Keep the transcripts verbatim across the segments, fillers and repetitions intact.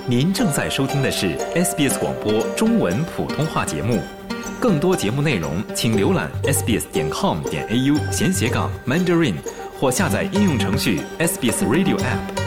您正在收听的是 S B S 广播中文普通话节目，更多节目内容请浏览 s b s 点 com 点 a u 闲斜杠 Mandarin 或下载应用程序 S B S Radio App。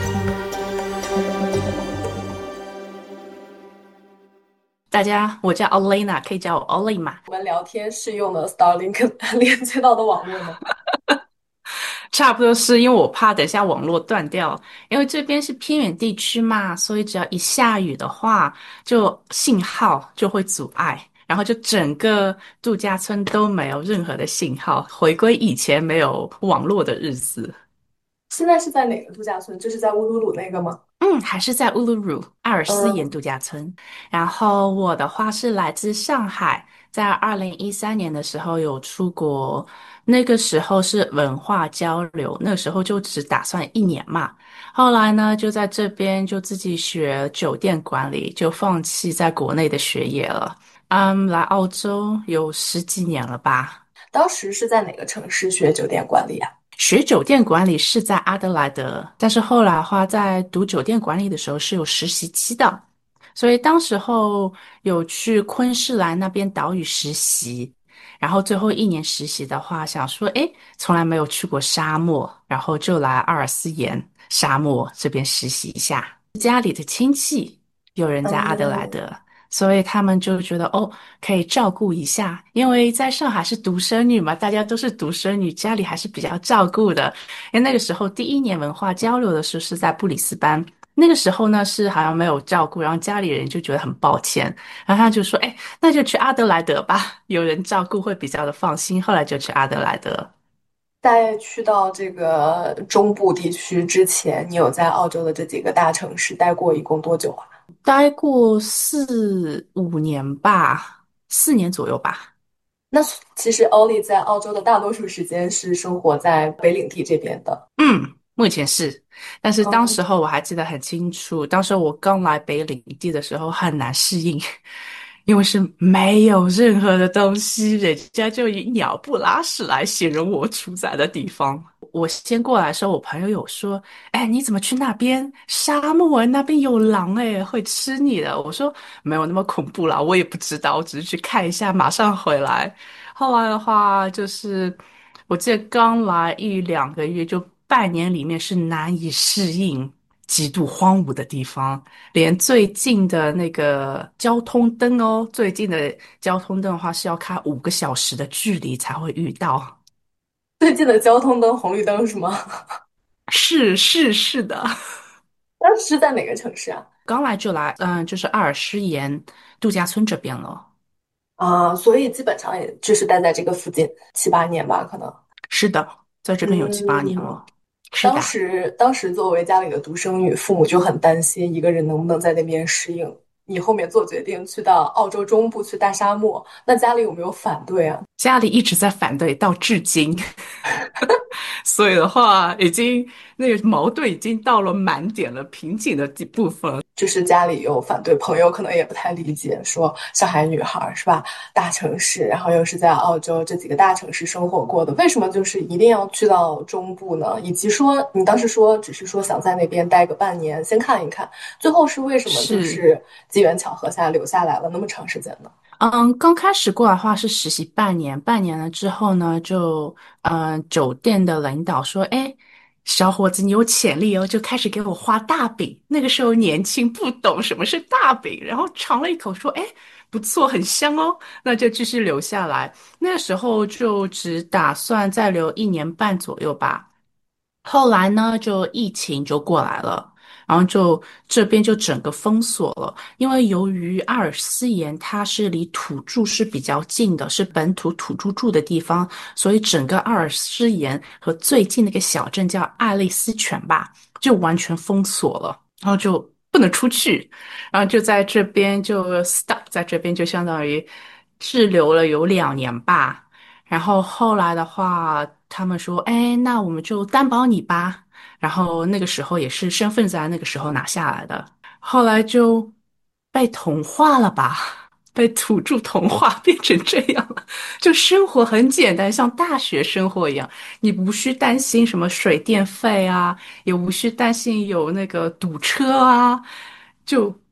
大家，我叫 Olena，可以叫我 Olay 吗？ 我们聊天是用的 Starlink 连接到的网络吗？ 差不多是因为我怕等下网络断掉，因为这边是偏远地区嘛，所以只要一下雨的话，就信号就会阻碍，然后就整个度假村都没有任何的信号，回归以前没有网络的日子。 现在是在哪个度假村？就是在乌鲁鲁那个吗？ 嗯，还是在乌鲁鲁阿尔斯盐嗯， 度假村。然后我的话是来自上海，在二零一三年的时候有出国，那个时候是文化交流，那个时候就只打算一年嘛。后来呢，就在这边就自己学酒店管理，就放弃在国内的学业了。嗯，来澳洲有十几年了吧。 当时是在哪个城市学酒店管理啊？ 学酒店管理是在阿德莱德，但是后来的话，在读酒店管理的时候是有实习期的，所以当时候有去昆士兰那边岛屿实习，然后最后一年实习的话，想说，诶，从来没有去过沙漠，然后就来阿尔斯盐沙漠这边实习一下。家里的亲戚有人在阿德莱嗯， 德，所以他们就觉得哦，可以照顾一下，因为在上海是独生女嘛，大家都是独生女，家里还是比较照顾的。因为那个时候第一年文化交流的时候是在布里斯班，那个时候呢是好像没有照顾，然后家里人就觉得很抱歉，然后他就说，哎，那就去阿德莱德吧，有人照顾会比较的放心。后来就去阿德莱德。 在去到这个中部地区之前，你有在澳洲的这几个大城市待过，一共多久啊？ 待过四五年吧，四年左右吧。 那其实欧丽在澳洲的大多数时间是生活在北领地这边的。 嗯，目前是，但是当嗯， 时候我还记得很清楚，当时我刚来北领地的时候很难适应，因为是没有任何的东西，人家就以鸟不拉屎来形容我处在的地方。我先过来的时候，我朋友有说：“哎，你怎么去那边？沙漠那边有狼哎，会吃你的。”我说：“没有那么恐怖啦，我也不知道，我只是去看一下，马上回来。”后来的话，就是我记得刚来一两个月，就半年里面是难以适应极度荒芜的地方，连最近的那个交通灯哦，最近的交通灯的话是要开五个小时的距离才会遇到。 最近的交通灯红绿灯是吗？ 是是是的， 当时是在哪个城市啊？ 刚来就来，嗯，就是阿尔施盐度假村这边了。 啊，所以基本上也就是待在这个附近七八年吧，可能。 是的，在这边有七八年嗯， 了。是当的。 时当时作为家里的独生女，父母就很担心一个人能不能在那边适应。你后面做决定去到澳洲中部去大沙漠，那家里有没有反对啊？ 家里一直在反对，到至今。所以的话，已经那个矛盾已经到了满点了，瓶颈的地部分了。 就是家里有反对，朋友可能也不太理解，说上海女孩儿是吧，大城市，然后又是在澳洲这几个大城市生活过的，为什么就是一定要去到中部呢？以及说你当时说只是说想在那边待个半年，先看一看，最后是为什么就是， 是机缘巧合下留下来了那么长时间呢？ 嗯，刚开始过来的话是实习半年，半年了之后呢，就嗯，酒店的领导说，哎，小伙子，你有潜力哦，就开始给我画大饼。那个时候年轻不懂什么是大饼，然后尝了一口说，哎，不错，很香哦，那就继续留下来。那时候就只打算再留一年半左右吧。后来呢，就疫情就过来了，然后就这边就整个封锁了，因为由于阿尔斯盐它是离土著是比较近的，是本土土著住的地方，所以整个阿尔斯盐和最近的一个小镇叫爱丽丝泉吧，就完全封锁了，然后就不能出去，然后就在这边就 stop，在这边就相当于滞留了有两年吧。然后后来的话，他们说，哎，那我们就担保你吧。然后那个时候也是身份在那个时候拿下来的，后来就被同化了吧，被土著同化变成这样了。就生活很简单，像大学生活一样，你无需担心什么水电费啊，也无需担心有那个堵车啊，就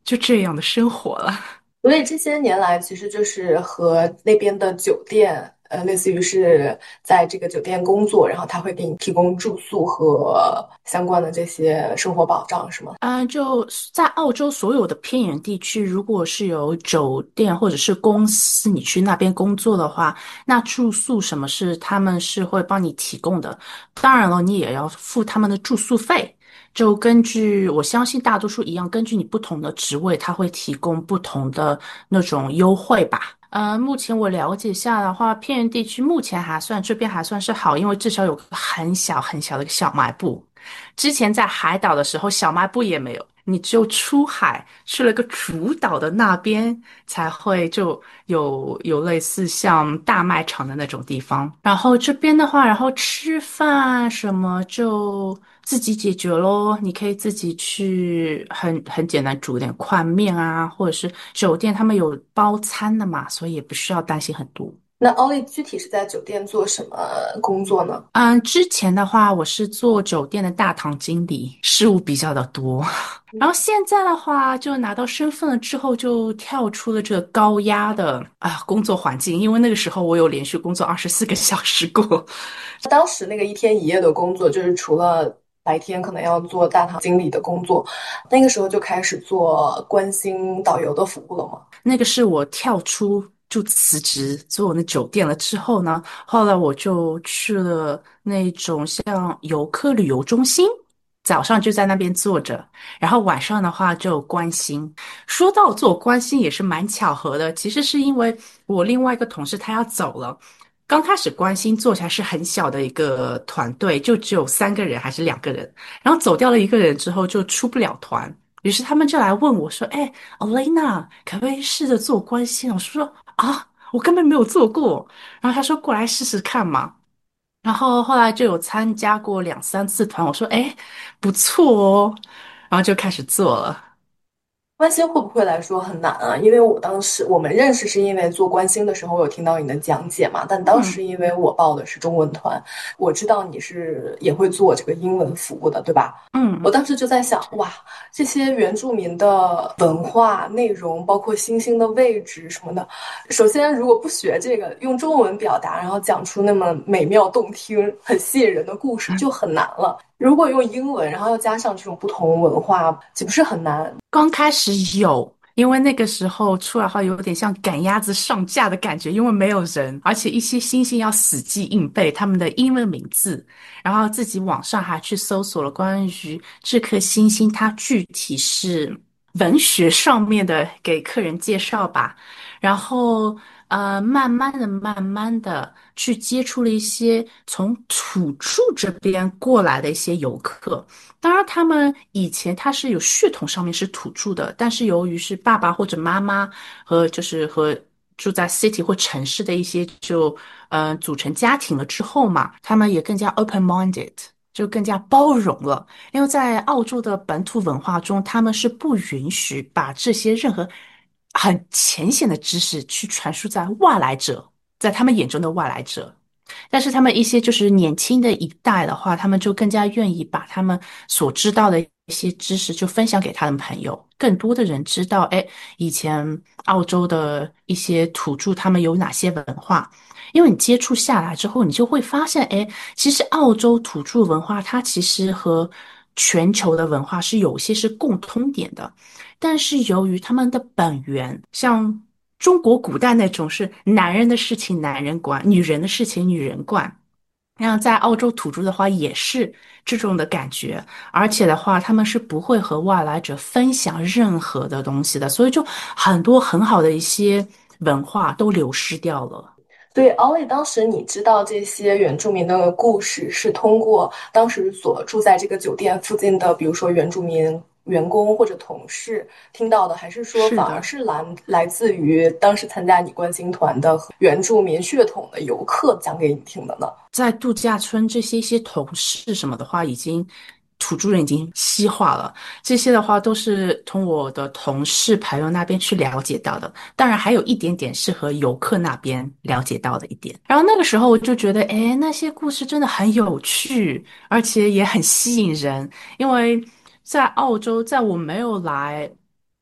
就这样的生活了。 所以这些年来，其实就是和那边的酒店，呃，类似于是在这个酒店工作，然后他会给你提供住宿和相关的这些生活保障，是吗？ 嗯，就在澳洲所有的偏远地区，如果是有酒店或者是公司，你去那边工作的话，那住宿什么是他们是会帮你提供的。当然了，你也要付他们的住宿费。就根据我相信大多数一样，根据你不同的职位，他会提供不同的那种优惠吧。呃，目前我了解下的话，偏远地区目前还算这边还算是好，因为至少有个很小很小的一个小卖部。之前在海岛的时候，小卖部也没有，你只有出海去了个主岛的那边，才会就有有类似像大卖场的那种地方。然后这边的话，然后吃饭什么就自己解决咯，你可以自己去很很简单煮点宽面啊，或者是酒店他们有包餐的嘛，所以也不需要担心很多。 那奥利具体是在酒店做什么工作呢？ 嗯，之前的话，我是做酒店的大堂经理，事务比较的多。然后现在的话，就拿到身份了之后，就跳出了这个高压的啊工作环境，因为那个时候我有连续工作二十四个小时过。 当时那个一天一夜的工作，就是除了白天可能要做大堂经理的工作，那个时候就开始做关心导游的服务了吗？ 那个是我跳出就辞职做那酒店了之后呢，后来我就去了那种像游客旅游中心，早上就在那边坐着，然后晚上的话就关心。说到做关心也是蛮巧合的，其实是因为我另外一个同事他要走了。刚开始关心做起来是很小的一个团队，就只有三个人还是两个人，然后走掉了一个人之后就出不了团，于是他们就来问我说：“哎，Elena，可不可以试着做关系？”我说：“啊，我根本没有做过。”然后他说：“过来试试看嘛。”然后后来就有参加过两三次团，我说：“哎，不错哦。”然后就开始做了。 关心会不会来说很难啊？因为我当时我们认识是因为做关心的时候，我有听到你的讲解嘛。但当嗯时因为我报的是中文团，我知道你是也会做这个英文服务的，对吧？我嗯， 当时就在想，哇，这些原住民的文化内容，包括星星的位置什么的，首先如果不学这个，用中文表达，然后讲出那么美妙动听、很吸引人的故事，就很难了。如果用英文，然后要加上这种不同文化，岂不是很难？ 刚开始有，因为那个时候出来后有点像赶鸭子上架的感觉，因为没有人，而且一些星星要死记硬背他们的英文名字，然后自己网上还去搜索了关于这颗星星它具体是文学上面的给客人介绍吧，然后呃，慢慢的、慢慢的去接触了一些从土著这边过来的一些游客。当然，他们以前他是有血统上面是土著的，但是由于是爸爸或者妈妈和就是和住在 city 或城市的一些就呃组成家庭了之后嘛，他们也更加 open-minded，就更加包容了。因为在澳洲的本土文化中，他们是不允许把这些任何很浅显的知识去传输在外来者，在他们眼中的外来者。但是他们一些就是年轻的一代的话，他们就更加愿意把他们所知道的一些知识就分享给他的朋友，更多的人知道，哎，以前澳洲的一些土著他们有哪些文化。因为你接触下来之后，你就会发现，哎，其实澳洲土著文化它其实和全球的文化是有些是共通点的，但是由于他们的本源，像中国古代那种是男人的事情男人管，女人的事情女人管。然后在澳洲土著的话也是这种的感觉，而且的话他们是不会和外来者分享任何的东西的，所以就很多很好的一些文化都流失掉了。 对，奥利，当时你知道这些原住民的故事，是通过当时所住在这个酒店附近的，比如说原住民员工或者同事听到的，还是说反而是的， 是来来自于当时参加你观星团的原住民血统的游客讲给你听的呢？ 在度假村这些一些同事什么的话，已经土著人已经西化了。这些的话都是从我的同事朋友那边去了解到的。当然，还有一点点是和游客那边了解到的一点。然后那个时候我就觉得，诶，那些故事真的很有趣，而且也很吸引人。因为在澳洲，在我没有来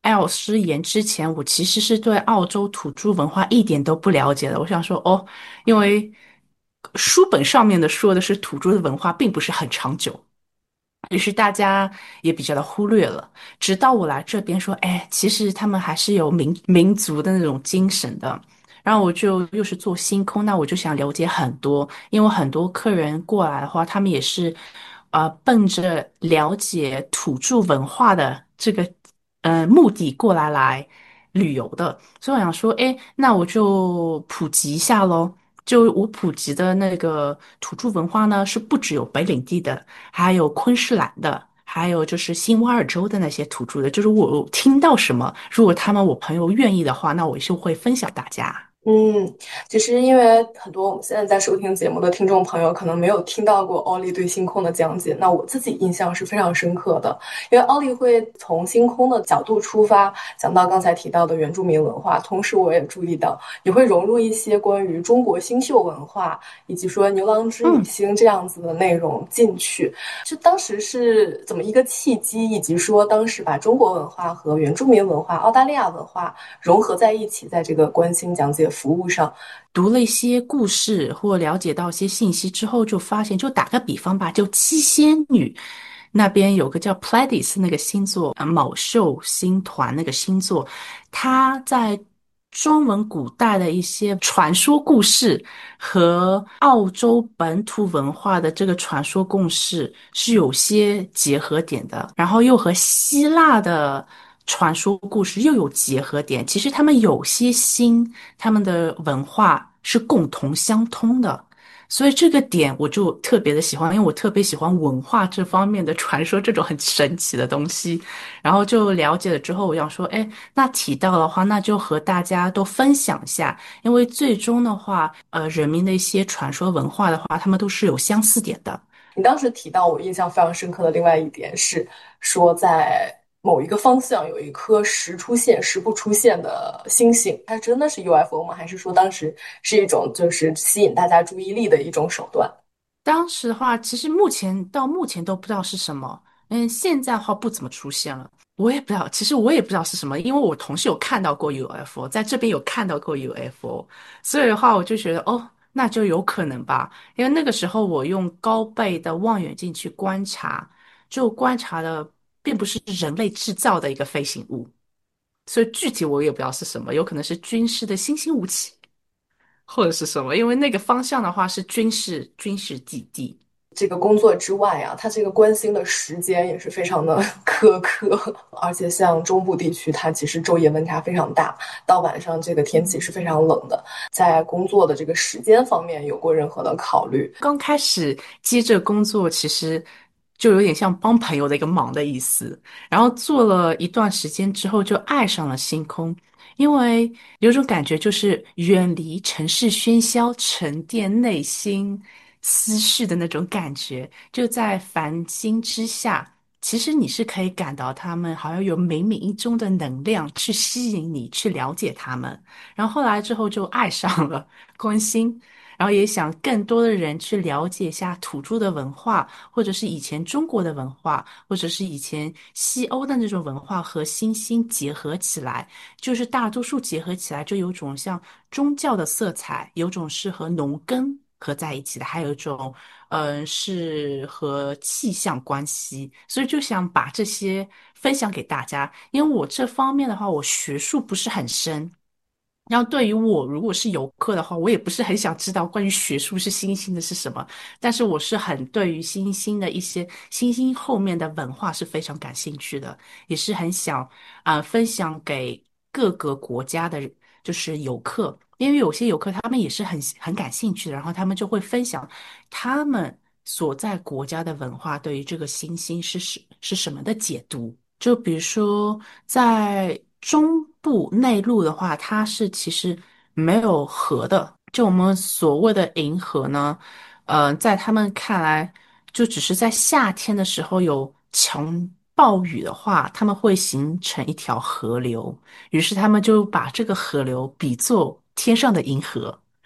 艾尔斯岩之前，我其实是对澳洲土著文化一点都不了解的。我想说，哦，因为书本上面的说的是土著的文化并不是很长久，于是大家也比较的忽略了。直到我来这边说，哎，其实他们还是有民民族的那种精神的。然后我就又是做星空，那我就想了解很多，因为很多客人过来的话，他们也是，呃，奔着了解土著文化的这个呃目的过来来旅游的。所以我想说，哎，那我就普及一下喽。就我普及的那个土著文化呢，是不只有北领地的，还有昆士兰的，还有就是新瓦尔州的那些土著的。就是我听到什么，如果他们我朋友愿意的话，那我就会分享大家。 嗯，其实因为很多我们现在在收听节目的听众朋友可能没有听到过奥利对星空的讲解，那我自己印象是非常深刻的，因为奥利会从星空的角度出发，讲到刚才提到的原住民文化，同时我也注意到也会融入一些关于中国星宿文化以及说牛郎织女嗯。 星这样子的内容进去。就当时是怎么一个契机，以及说当时把中国文化和原住民文化、澳大利亚文化融合在一起，在这个观星讲解服务上。 读了一些故事或了解到一些信息之后，就发现，就打个比方吧，就七仙女那边有个叫 Pleiades 那个星座，呃，卯宿星团那个星座，它在中文古代的一些传说故事和澳洲本土文化的这个传说故事是有些结合点的，然后又和希腊的传说故事又有结合点。其实他们有些星，他们的文化是共同相通的。所以这个点我就特别的喜欢，因为我特别喜欢文化这方面的传说这种很神奇的东西。然后就了解了之后，我想说，哎，那提到的话，那就和大家都分享一下，因为最终的话，呃，人民的一些传说文化的话，他们都是有相似点的。 你当时提到我印象非常深刻的另外一点是说，在某一个方向有一颗时出现时不出现的星星，它真的是 U F O 吗？还是说当时是一种就是吸引大家注意力的一种手段？ 当时的话，其实目前到目前都不知道是什么。嗯，现在的话不怎么出现了，我也不知道。其实我也不知道是什么，因为我同事有看到过 U F O，在这边有看到过 U F O，所以的话我就觉得哦，那就有可能吧。因为那个时候我用高倍的望远镜去观察，就观察的并不是人类制造的一个飞行物，所以具体我也不知道是什么，有可能是军事的新兴武器，或者是什么，因为那个方向的话是军事军事基地。 这个工作之外啊，它这个观星的时间也是非常的苛刻，而且像中部地区，它其实昼夜温差非常大，到晚上这个天气是非常冷的。在工作的这个时间方面，有过任何的考虑？ 刚开始接这工作，其实就有点像帮朋友的一个忙的意思。然后做了一段时间之后，就爱上了星空，因为有种感觉就是远离城市喧嚣，沉淀内心思绪的那种感觉，就在繁星之下。其实你是可以感到他们好像有冥冥一中的能量去吸引你，去了解他们。然后后来之后就爱上了观星，然后也想更多的人去了解一下土著的文化，或者是以前中国的文化，或者是以前西欧的那种文化和新兴结合起来，就是大多数结合起来，就有种像宗教的色彩，有种是和农耕合在一起的，还有一种嗯、呃是和气象关系，所以就想把这些分享给大家。因为我这方面的话，我学术不是很深，然后对于我如果是游客的话，我也不是很想知道关于学术是新兴的是什么，但是我是很对于新兴的一些新兴后面的文化是非常感兴趣的，也是很想啊、呃分享给各个国家的，就是游客，因为有些游客他们也是很很感兴趣的，然后他们就会分享他们所在国家的文化对于这个新兴是是是什么的解读。就比如说，在中部内陆的话，它是其实没有河的。就我们所谓的银河呢，呃，在他们看来，就只是在夏天的时候有强暴雨的话，他们会形成一条河流，于是他们就把这个河流比作天上的银河。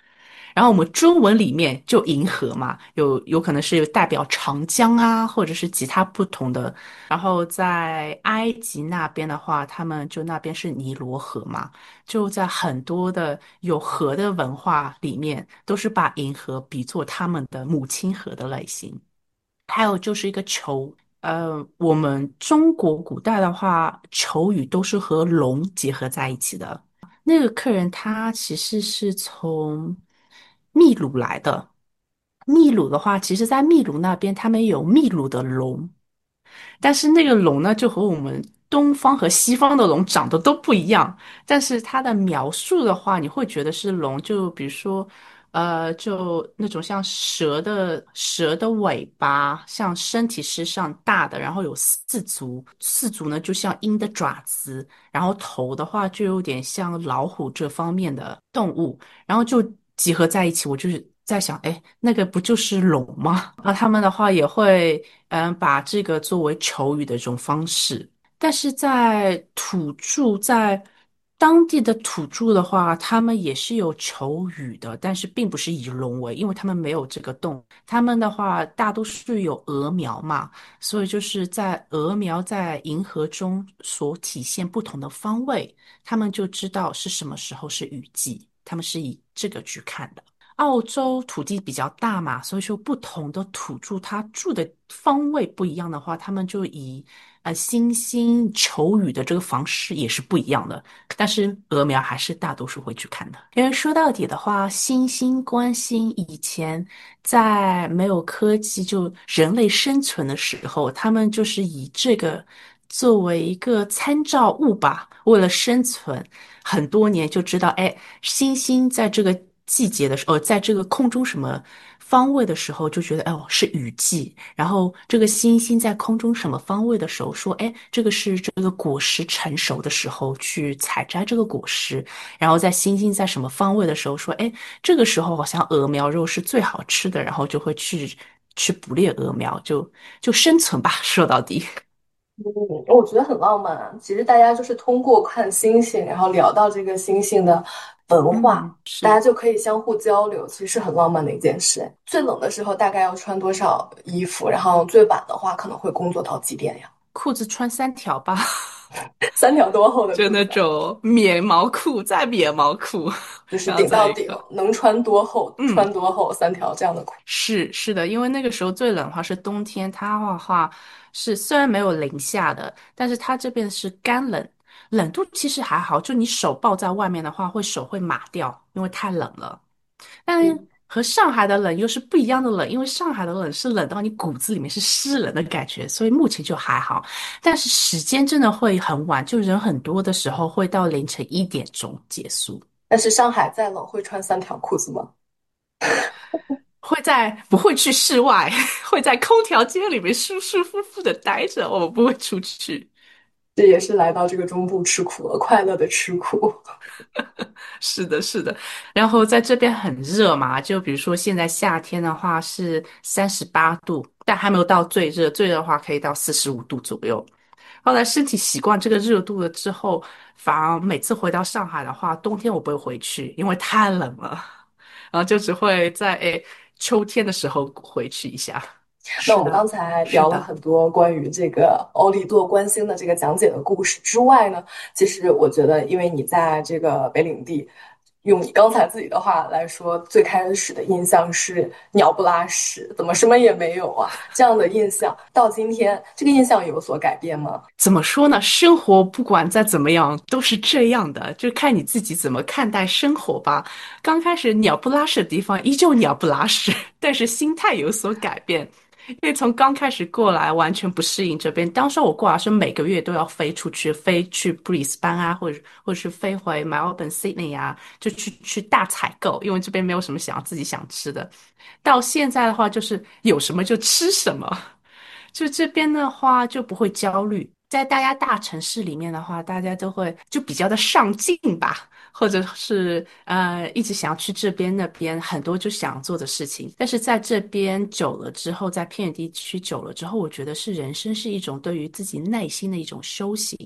然后我们中文里面就银河嘛，有有可能是有代表长江啊，或者是其他不同的。然后在埃及那边的话，他们就那边是尼罗河嘛，就在很多的有河的文化里面，都是把银河比作他们的母亲河的类型。还有就是一个球，呃，我们中国古代的话，球语都是和龙结合在一起的。那个客人他其实是从秘鲁来的。秘鲁的话，其实在秘鲁那边，他们有秘鲁的龙，但是那个龙呢，就和我们东方和西方的龙长得都不一样。但是它的描述的话，你会觉得是龙，就比如说，呃，就那种像蛇的蛇的尾巴，像身体是上大的，然后有四足，四足呢就像鹰的爪子，然后头的话就有点像老虎这方面的动物，然后就集合在一起。我就是在想，哎，那个不就是龙吗？然后他们的话也会，嗯，把这个作为求雨的一种方式。但是在土著在当地的土著的话，他们也是有求雨的，但是并不是以龙为，因为他们没有这个洞。他们的话大多数有鹅苗嘛，所以就是在鹅苗在银河中所体现不同的方位，他们就知道是什么时候是雨季，他们是以这个去看的。澳洲土地比较大嘛，所以说不同的土著他住的方位不一样的话，他们就以呃星星求雨的这个方式也是不一样的。但是鹅苗还是大多数会去看的，因为说到底的话，星星观星以前在没有科技就人类生存的时候，他们就是以这个作为一个参照物吧，为了生存，很多年就知道，哎，星星在这个季节的时候，呃在这个空中什么方位的时候，就觉得哦是雨季。然后这个星星在空中什么方位的时候，说，哎，这个是这个果实成熟的时候去采摘这个果实。然后在星星在什么方位的时候，说，哎，这个时候好像鹅苗肉是最好吃的，然后就会去去捕猎鹅苗，就就生存吧，说到底。 嗯，我觉得很浪漫啊。其实大家就是通过看星星，然后聊到这个星星的文化， 嗯， 大家是。 就可以相互交流，其实是很浪漫的一件事。最冷的时候大概要穿多少衣服？然后最晚的话可能会工作到几点呀？ 裤子穿三条吧， 三条多厚的就那裤子啊？ 种棉毛裤，再棉毛裤， 就是然后顶到顶， 再一个， 能穿多厚嗯， 穿多厚，三条这样的裤。 是是的，因为那个时候最冷的话是冬天，它的话是虽然没有零下的，但是它这边是干冷，冷度其实还好，就你手抱在外面的话，会手会麻掉，因为太冷了。但嗯， 和上海的冷又是不一样的冷，因为上海的冷是冷到你骨子里面是湿冷的感觉，所以目前就还好。但是时间真的会很晚，就人很多的时候会到凌晨一点钟结束， 但是上海再冷会穿三条裤子吗？ 会在不会去室外，会在空调间里面舒舒服服的待着，我们不会出去。 这也是来到这个中部吃苦了，快乐的吃苦。 是的，是的。然后在这边很热嘛，就比如说现在夏天的话是三十八度，但还没有到最热，最热的话可以到四十五度左右。后来身体习惯这个热度了之后，反而每次回到上海的话，冬天我不会回去，因为太冷了，然后就只会在诶秋天的时候回去一下。 那我们刚是的， 才聊了是的。 很多关于这个欧力多关心的这个讲解的故事之外呢，其实我觉得，因为你在这个北领地，用你刚才自己的话来说，最开始的印象是鸟不拉屎，怎么什么也没有啊？这样的印象到今天，这个印象有所改变吗？ 怎么说呢？生活不管再怎么样都是这样的，就看你自己怎么看待生活吧。刚开始鸟不拉屎的地方依旧鸟不拉屎，但是心态有所改变。因为从刚开始过来完全不适应这边，当时我过来是每个月都要飞出去，飞去布里斯班啊，或者或者是飞回墨尔本、Sydney 啊，就去去大采购，因为这边没有什么想自己想吃的。到现在的话，就是有什么就吃什么。就这边的话就不会焦虑，在大家大城市里面的话，大家都会就比较的上进吧，或者是呃一直想要去这边那边，很多就想做的事情。但是在这边久了之后，在偏远地区久了之后，我觉得是人生是一种对于自己内心的一种修行。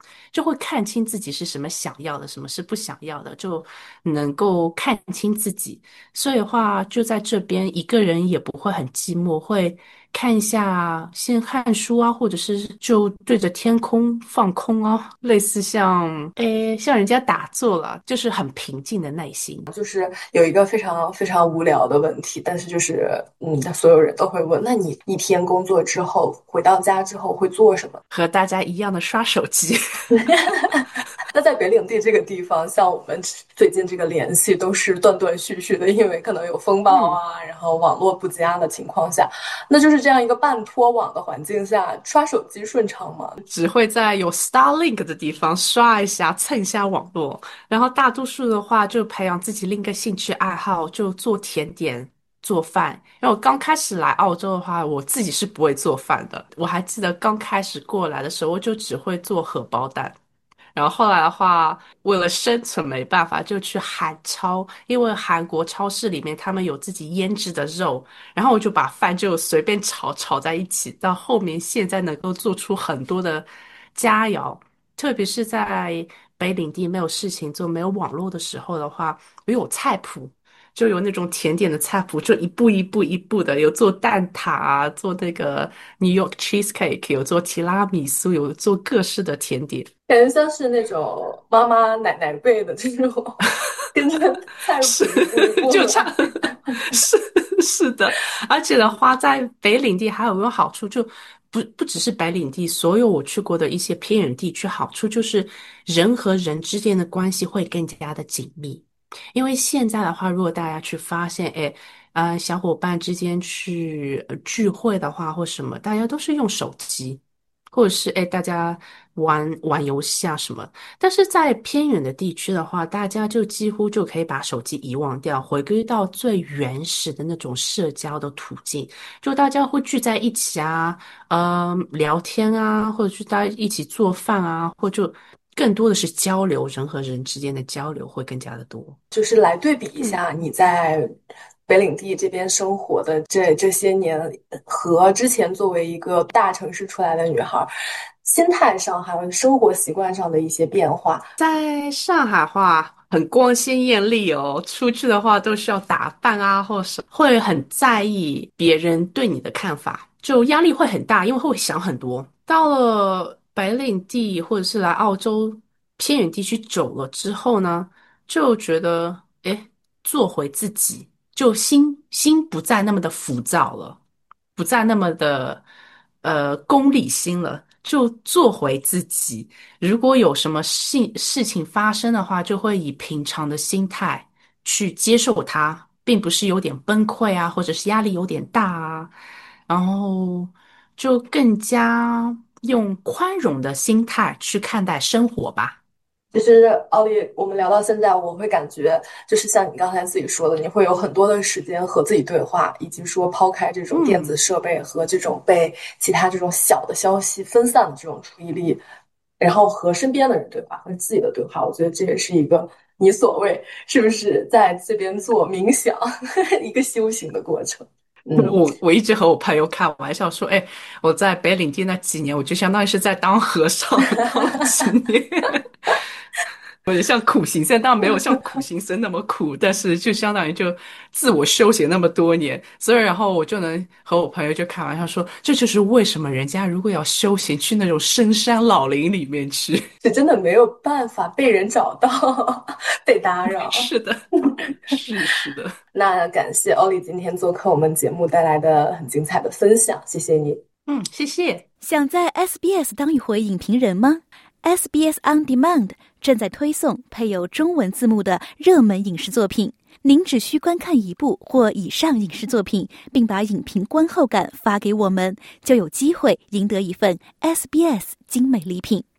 就会看清自己是什么想要的，什么是不想要的，就能够看清自己。所以的话，就在这边一个人也不会很寂寞，会看一下，先看书啊，或者是就对着天空放空啊，类似像诶，像人家打坐了，就是很平静的内心。 就是有一个非常非常无聊的问题，但是就是嗯，所有人都会问，那你一天工作之后回到家之后会做什么？ 和大家一样的刷手机。 那在北领地这个地方，像我们最近这个联系都是断断续续的，因为可能有风暴啊，嗯、然后网络不佳的情况下，那就是这样一个半脱网的环境下，刷手机顺畅吗？ 只会在有 Starlink 的地方刷一下、蹭一下网络，然后大多数的话就培养自己另一个兴趣爱好，就做甜点。做饭，因为我刚开始来澳洲的话，我自己是不会做饭的。我还记得刚开始过来的时候，我就只会做荷包蛋。然后后来的话，为了生存没办法，就去韩超，因为韩国超市里面他们有自己腌制的肉，然后我就把饭就随便炒炒在一起。到后面现在能够做出很多的佳肴，特别是在北领地没有事情做、没有网络的时候的话，我有菜谱。就有那种甜点的菜谱，就一步一步一步的，有做蛋挞啊，做那个 New York cheesecake，有做提拉米苏，有做各式的甜点， 感觉像是那种妈妈奶奶辈的这种，跟着菜谱一步一步就差是是的，而且的话，在北领地还有一个好处，就不不只是北领地，所有我去过的一些偏远地区，好处就是人和人之间的关系会更加的紧密。因为现在的话，如果大家去发现，哎，呃，小伙伴之间去呃聚会的话，或什么，大家都是用手机，或者是哎，大家玩玩游戏啊什么。但是在偏远的地区的话，大家就几乎就可以把手机遗忘掉，回归到最原始的那种社交的途径。就大家会聚在一起啊，呃，聊天啊，或者是大家一起做饭啊，或就更多的是交流，人和人之间的交流会更加的多。 就是来对比一下你在北领地这边生活的这这些年，和之前作为一个大城市出来的女孩，心态上还有生活习惯上的一些变化。 在上海话很光鲜艳丽哦，出去的话都需要打扮啊，或是会很在意别人对你的看法，就压力会很大，因为会想很多。到了北领地或者是来澳洲偏远地区久了之后呢，就觉得诶，做回自己，就心心不再那么的浮躁了，不再那么的呃功利心了，就做回自己。如果有什么事事情发生的话，就会以平常的心态去接受它，并不是有点崩溃啊，或者是压力有点大啊，然后就更加用宽容的心态去看待生活吧。 其实，奥利，我们聊到现在，我会感觉就是像你刚才自己说的，你会有很多的时间和自己对话，以及说抛开这种电子设备和这种被其他这种小的消息分散的这种注意力，然后和身边的人对话，和自己的对话。我觉得这也是一个你所谓是不是在这边做冥想一个修行的过程。嗯， 我我一直和我朋友开玩笑说，哎，我在北领地那几年，我就相当于是在当和尚当了几年。有点像苦行僧，当然没有像苦行僧那么苦，但是就相当于就自我修行那么多年，所以然后我就能和我朋友就开玩笑说，这就是为什么人家如果要修行去那种深山老林里面去， 是真的没有办法被人找到，被打扰。 是的，是是的。 那感谢奥利今天做客我们节目带来的很精彩的分享，谢谢你。 嗯，谢谢。 想在 S B S 当一回影评人吗？ S B S On Demand 正在推送配有中文字幕的热门影视作品，您只需观看一部或以上影视作品，并把影评观后感发给我们，就有机会赢得一份 S B S 精美礼品。